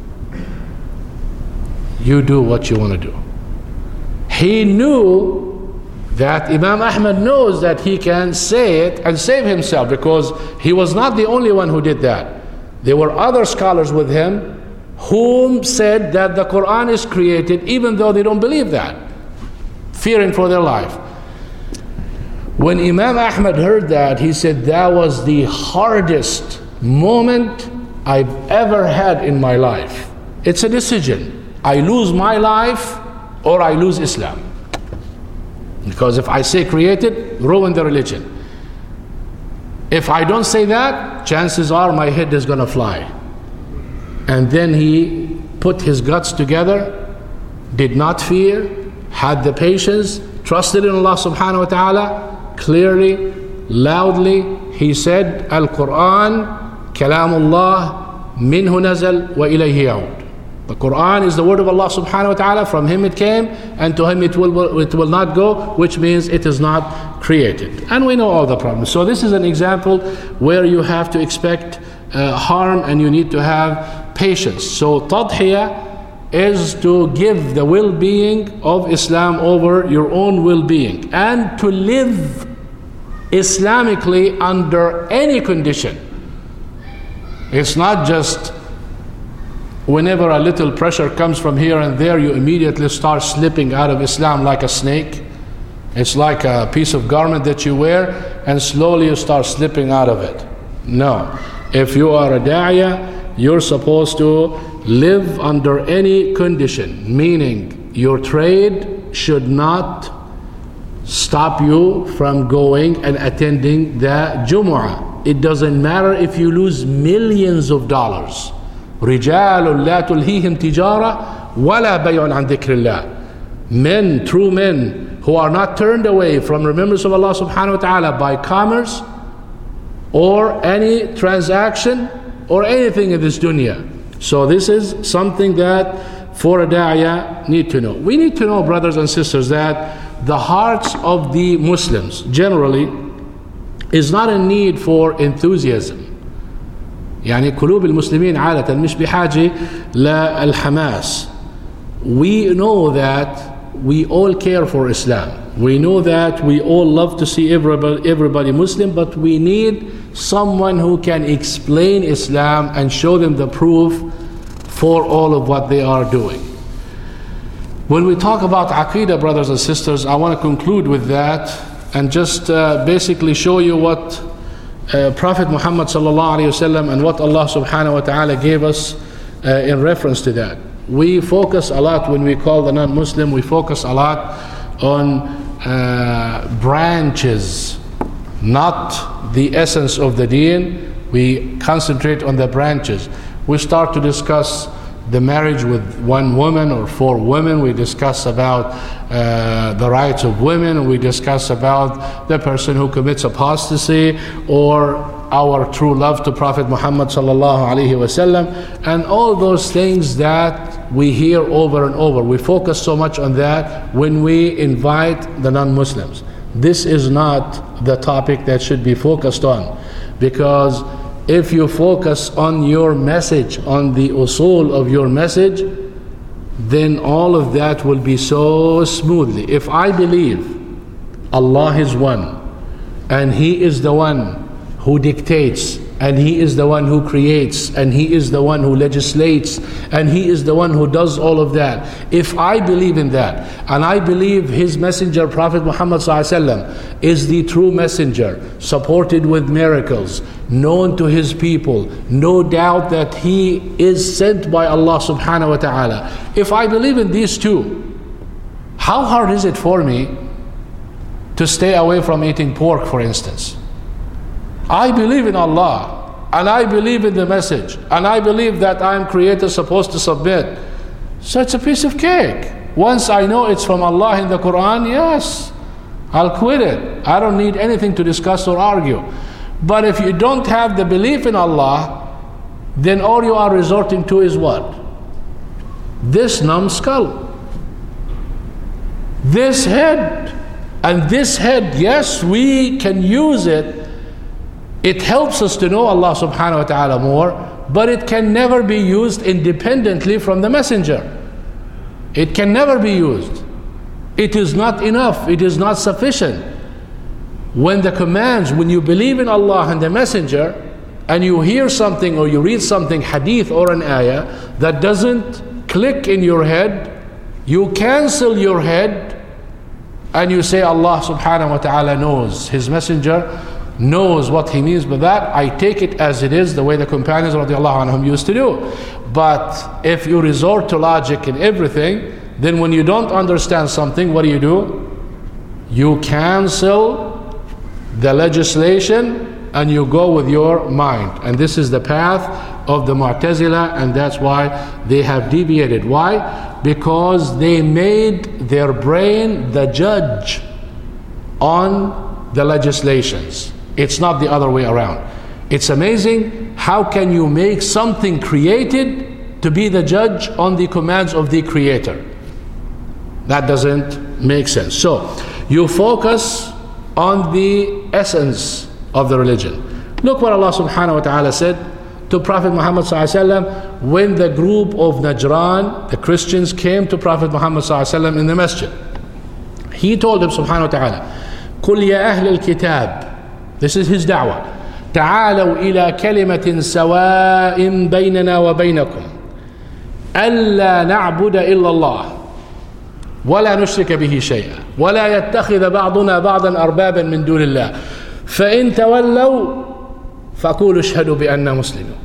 you do what you want to do. He knew that Imam Ahmad knows that he can say it and save himself, because he was not the only one who did that. There were other scholars with him whom said that the Quran is created, even though they don't believe that, fearing for their life. When Imam Ahmad heard that, he said, that was the hardest moment I've ever had in my life. It's a decision. I lose my life or I lose Islam. Because if I say created, ruin the religion. If I don't say that, chances are my head is going to fly. And then he put his guts together, did not fear, had the patience, trusted in Allah subhanahu wa ta'ala, clearly, loudly, he said, Al-Quran, Kalamullah, minhu nazal wa ilayhi yaud. The Quran is the word of Allah subhanahu wa ta'ala, from him it came, and to him it will, it will not go, which means it is not created. And we know all the problems. So this is an example where you have to expect uh, harm and you need to have patience. So tadhiyah is to give the well-being of Islam over your own well-being, and to live Islamically under any condition. It's not just whenever a little pressure comes from here and there, you immediately start slipping out of Islam like a snake. It's like a piece of garment that you wear, and slowly you start slipping out of it. No. If you are a da'iyah, you're supposed to live under any condition, meaning your trade should not stop you from going and attending the Jumu'ah. It doesn't matter if you lose millions of dollars. رِجَالٌ لَا تُلْهِيهِمْ تِجَارَةٌ وَلَا بَيْعٌ عَنْ ذِكْرِ اللَّهِ. Men, true men, who are not turned away from remembrance of Allah subhanahu wa ta'ala by commerce or any transaction or anything in this dunya. So this is something that for a da'iyah need to know. We need to know, brothers and sisters, that the hearts of the Muslims generally is not in need for enthusiasm. يعني قلوب المسلمين عادة مش بحاجة للحماس. We know that we all care for Islam. We know that we all love to see everybody, everybody Muslim, but we need someone who can explain Islam and show them the proof for all of what they are doing. When we talk about Aqidah, brothers and sisters, I want to conclude with that and just uh, basically show you what Uh, Prophet Muhammad sallallahu alaihi wasallam and what Allah subhanahu wa ta'ala gave us uh, in reference to that. We focus a lot when we call the non-Muslim, we focus a lot on uh, branches, not the essence of the deen. We concentrate on the branches. We start to discuss the marriage with one woman or four women. We discuss about uh, the rights of women. We discuss about the person who commits apostasy, or our true love to Prophet Muhammad sallallahu alaihi wasallam, and all those things that we hear over and over. We focus so much on that when we invite the non-Muslims. This is not the topic that should be focused on, because if you focus on your message, on the usul of your message, then all of that will be so smoothly. If I believe Allah is one, and He is the one who dictates, and He is the one who creates, and He is the one who legislates, and He is the one who does all of that. If I believe in that, and I believe His messenger, Prophet Muhammad sallallahu alaihi wasallam, is the true messenger, supported with miracles, known to His people, no doubt that He is sent by Allah subhanahu wa ta'ala. If I believe in these two, how hard is it for me to stay away from eating pork, for instance? I believe in Allah, and I believe in the message, and I believe that I'm created supposed to submit. So it's a piece of cake. Once I know it's from Allah in the Quran, yes, I'll quit it. I don't need anything to discuss or argue. But if you don't have the belief in Allah, then all you are resorting to is what? This numbskull, this head. And this head, yes, we can use it. It helps us to know Allah subhanahu wa ta'ala more, but it can never be used independently from the messenger. It can never be used. It is not enough. It is not sufficient. When the commands, when you believe in Allah and the messenger, and you hear something or you read something, hadith or an ayah, that doesn't click in your head, you cancel your head and you say Allah subhanahu wa ta'ala knows, His messenger knows what He means by that. I take it as it is, the way the companions radiallahu anhum used to do. But if you resort to logic in everything, then when you don't understand something, what do you do? You cancel the legislation and you go with your mind. And this is the path of the Mu'tazila, and that's why they have deviated. Why? Because they made their brain the judge on the legislations. It's not the other way around. It's amazing, how can you make something created to be the judge on the commands of the Creator? That doesn't make sense. So you focus on the essence of the religion. Look what Allah subhanahu wa ta'ala said to Prophet Muhammad sallallahu alaihi wasallam when the group of Najran, the Christians, came to Prophet Muhammad sallallahu alaihi wasallam in the masjid. He told them subhanahu wa ta'ala, قُلْ يَا أَهْلَ الْكِتَابِ, this is his da'wah, تعالوا إلى كلمة سواء بيننا وبينكم ألا نعبد إلا الله ولا نشرك به شيئا ولا يتخذ بعضنا بعضا أربابا من دون الله فإن تولوا فقولوا اشهدوا بأننا مسلمون.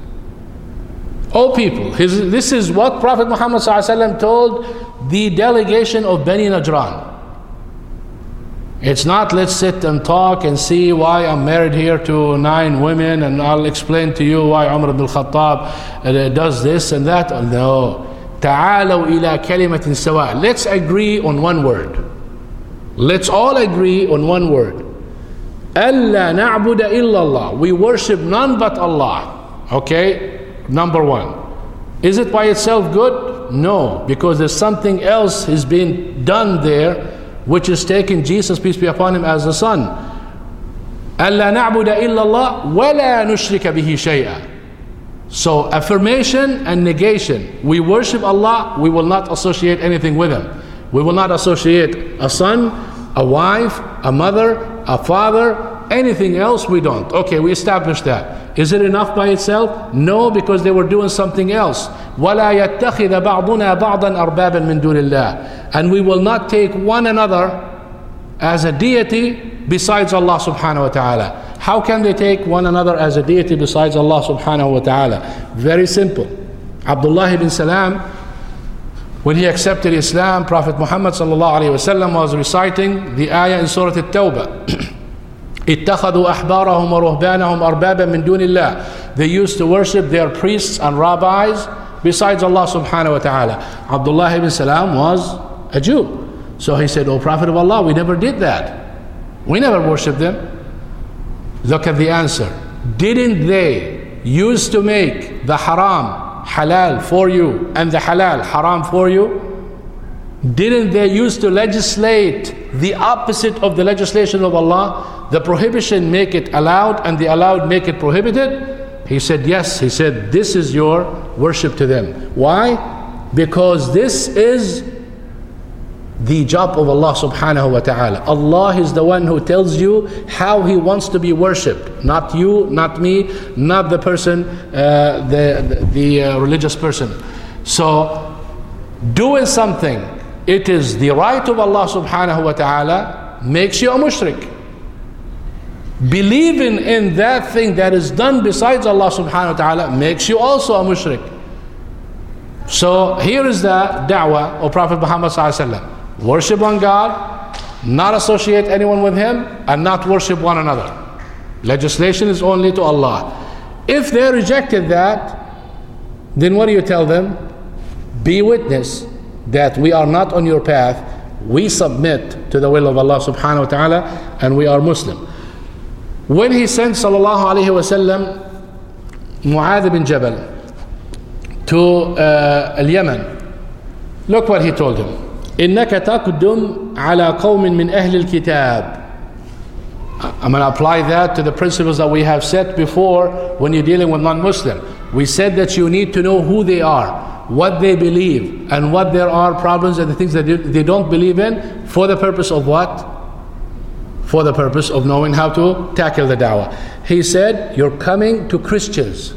O people, his, this is what Prophet Muhammad ﷺ told the delegation of Bani Najran. It's not let's sit and talk and see why I'm married here to nine women and I'll explain to you why Umar ibn al-Khattab does this and that. No. تعالوا إلى كلمة سواء. Let's agree on one word. Let's all agree on one word. ألا نعبد إلا الله. We worship none but Allah. Okay? Number one. Is it by itself good? No. Because there's something else is being done there, which is taking Jesus, peace be upon him, as the son. ألا نعبد إلا الله ولا نشرك به شيئا. So affirmation and negation. We worship Allah, we will not associate anything with him. We will not associate a son, a wife, a mother, a father, anything else we don't. Okay, we established that. Is it enough by itself? No, because they were doing something else. وَلَا يَتَّخِذَ بَعْضُنَا بَعْضًا أَرْبَابًا مِن دُونِ اللَّهِ. And we will not take one another as a deity besides Allah subhanahu wa ta'ala. How can they take one another as a deity besides Allah subhanahu wa ta'ala? Very simple. Abdullah ibn Salam, when he accepted Islam, Prophet Muhammad sallallahu alayhi wa sallam was reciting the ayah in Surah At-Tawbah. اتخذوا أحبارهم ورهبانهم أربابا من دون الله. They used to worship their priests and rabbis besides Allah subhanahu wa ta'ala. Abdullah ibn Salam was a Jew. So he said, O Prophet of Allah, we never did that. We never worshipped them. Look at the answer. Didn't they used to make the haram halal for you and the halal haram for you? Didn't they used to legislate the opposite of the legislation of Allah? The prohibition make it allowed and the allowed make it prohibited? He said yes. He said this is your worship to them. Why? Because this is the job of Allah subhanahu wa ta'ala. Allah is the one who tells you how He wants to be worshipped. Not you, not me, not the person, uh, the, the, the uh, religious person. So, doing something, it is the right of Allah subhanahu wa ta'ala, makes you a mushrik. Believing in that thing that is done besides Allah subhanahu wa ta'ala makes you also a mushrik. So, here is the da'wah of Prophet Muhammad sallallahu alaihi wasallam. Worship one God, not associate anyone with him, and not worship one another. Legislation is only to Allah. If they rejected that, then what do you tell them? Be witness that we are not on your path. We submit to the will of Allah subhanahu wa ta'ala and we are Muslim. When he sent sallallahu alayhi wa sallam Mu'adh ibn Jabal to uh, al-Yemen, look what he told him. إنك تقدم على قوم من أهل الكتاب. I'm going to apply that to the principles that we have set before when you're dealing with non-Muslim. We said that you need to know who they are, what they believe, and what there are problems and the things that they don't believe in, for the purpose of what? For the purpose of knowing how to tackle the da'wah. He said, you're coming to Christians.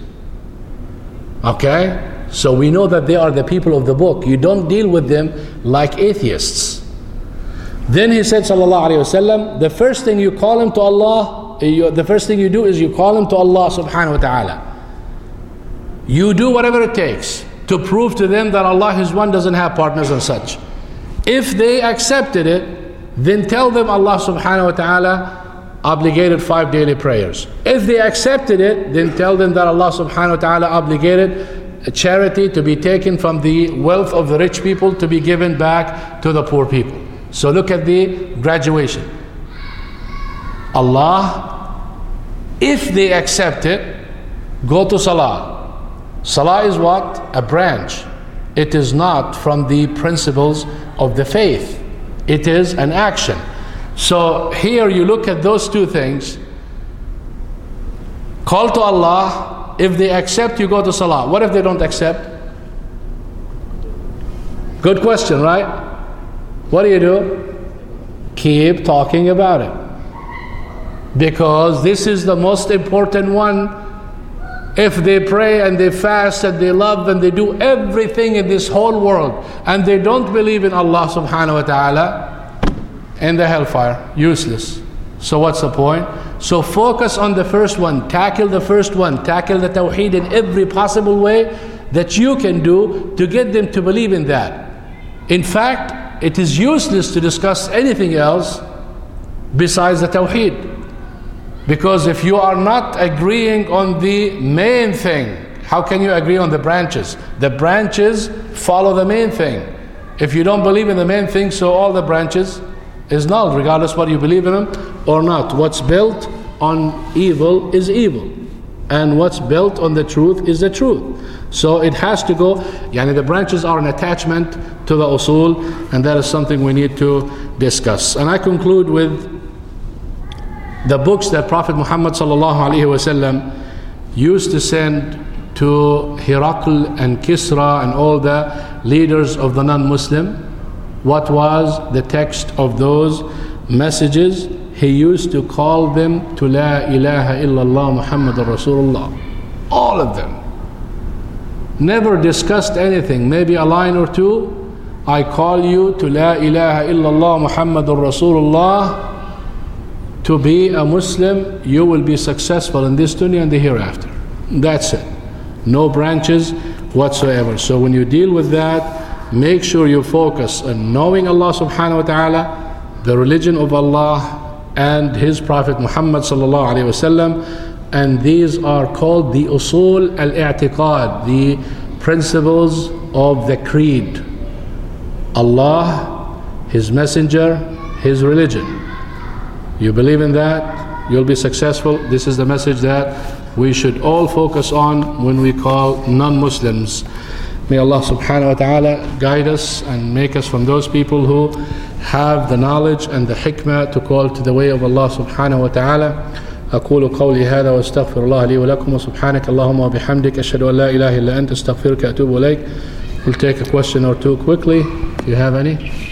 Okay? So we know that they are the people of the book. You don't deal with them like atheists. Then he said, sallallahu alayhi wasallam, the first thing you call him to Allah, you, the first thing you do is you call him to Allah subhanahu wa ta'ala. You do whatever it takes to prove to them that Allah is one, doesn't have partners and such. If they accepted it, then tell them Allah subhanahu wa ta'ala obligated five daily prayers. If they accepted it, then tell them that Allah subhanahu wa ta'ala obligated charity to be taken from the wealth of the rich people to be given back to the poor people. So look at the graduation. Allah, if they accept it, go to Salah. Salah is what? A branch. It is not from the principles of the faith. It is an action. So here you look at those two things. Call to Allah. If they accept, you go to Salah. What if they don't accept? Good question, right? What do you do? Keep talking about it. Because this is the most important one. If they pray and they fast and they love and they do everything in this whole world and they don't believe in Allah subhanahu wa ta'ala, in the hellfire, useless. So what's the point? So focus on the first one, tackle the first one, tackle the tawheed in every possible way that you can do to get them to believe in that. In fact, it is useless to discuss anything else besides the tawheed. Because if you are not agreeing on the main thing, how can you agree on the branches? The branches follow the main thing. If you don't believe in the main thing, so all the branches is null, regardless what you believe in them or not. What's built on evil is evil, and what's built on the truth is the truth. So it has to go, yani the branches are an attachment to the usul, and that is something we need to discuss. And I conclude with the books that Prophet Muhammad sallallahu alaihi wasallam used to send to Herakl and Kisra and all the leaders of the non-Muslim. What was the text of those messages? He used to call them to La ilaha illallah Muhammadur Rasulullah. All of them. Never discussed anything, maybe a line or two. I call you to La ilaha illallah Muhammadur Rasulullah. To be a Muslim, you will be successful in this dunya and the hereafter. That's it. No branches whatsoever. So when you deal with that, make sure you focus on knowing Allah subhanahu wa ta'ala, the religion of Allah and His Prophet Muhammad sallallahu alayhi wa sallam. And these are called the usul al-i'tiqad, the principles of the creed. Allah, His Messenger, His religion. You believe in that, you'll be successful. This is the message that we should all focus on when we call non-Muslims. May Allah subhanahu wa ta'ala guide us and make us from those people who have the knowledge and the hikmah to call to the way of Allah subhanahu wa ta'ala. أقول قولي هذا واستغفر الله لي ولكم وسبحانك اللهم وبحمدك أشهد أن لا إله إلا أنت أستغفرك وأتوب إليك. We'll take a question or two quickly if you have any.